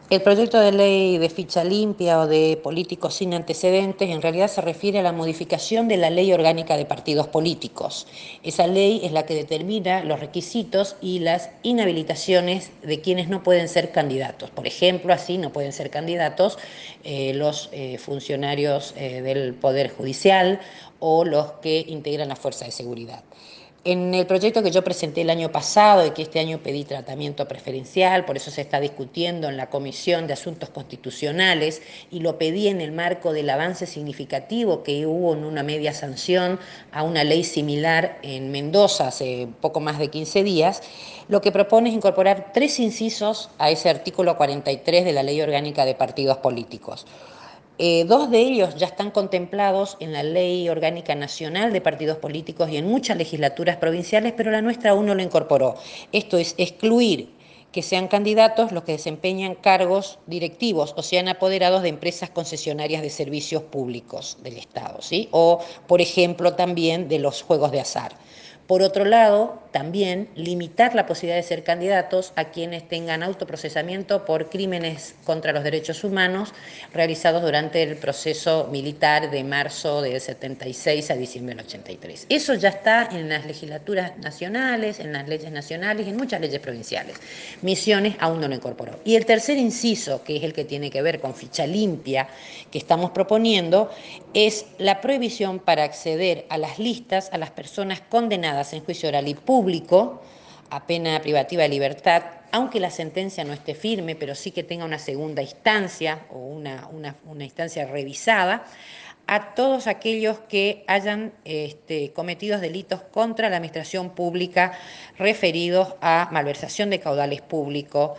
El proyecto de ley de ficha limpia o de políticos sin antecedentes en realidad se refiere a la modificación de la ley orgánica de partidos políticos. Esa ley es la que determina los requisitos y las inhabilitaciones de quienes no pueden ser candidatos. Por ejemplo, así no pueden ser candidatos los funcionarios del Poder Judicial o los que integran la Fuerza de Seguridad. En el proyecto que yo presenté el año pasado y que este año pedí tratamiento preferencial, por eso se está discutiendo en la Comisión de Asuntos Constitucionales y lo pedí en el marco del avance significativo que hubo en una media sanción a una ley similar en Mendoza hace poco más de 15 días, lo que propone es incorporar 3 incisos a ese artículo 43 de la Ley Orgánica de Partidos Políticos. 2 de ellos ya están contemplados en la Ley Orgánica Nacional de Partidos Políticos y en muchas legislaturas provinciales, pero la nuestra aún no lo incorporó. Esto es excluir que sean candidatos los que desempeñan cargos directivos o sean apoderados de empresas concesionarias de servicios públicos del Estado, ¿sí? O, por ejemplo, también de los juegos de azar. Por otro lado, también limitar la posibilidad de ser candidatos a quienes tengan autoprocesamiento por crímenes contra los derechos humanos realizados durante el proceso militar de marzo del 76 a diciembre del 83. Eso ya está en las legislaturas nacionales, en las leyes nacionales y en muchas leyes provinciales. Misiones aún no lo incorporó. Y el tercer inciso, que es el que tiene que ver con ficha limpia que estamos proponiendo, es la prohibición para acceder a las listas a las personas condenadas en juicio oral y público a pena privativa de libertad, aunque la sentencia no esté firme, pero sí que tenga una segunda instancia o una instancia revisada, a todos aquellos que hayan cometido delitos contra la administración pública referidos a malversación de caudales públicos,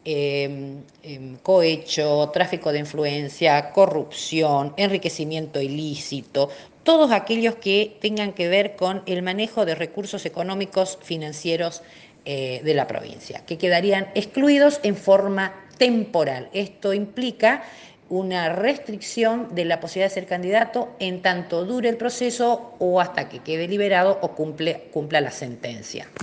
cohecho, tráfico de influencia, corrupción, enriquecimiento ilícito, todos aquellos que tengan que ver con el manejo de recursos económicos financieros de la provincia, que quedarían excluidos en forma temporal. Esto implica una restricción de la posibilidad de ser candidato en tanto dure el proceso o hasta que quede liberado o cumpla la sentencia.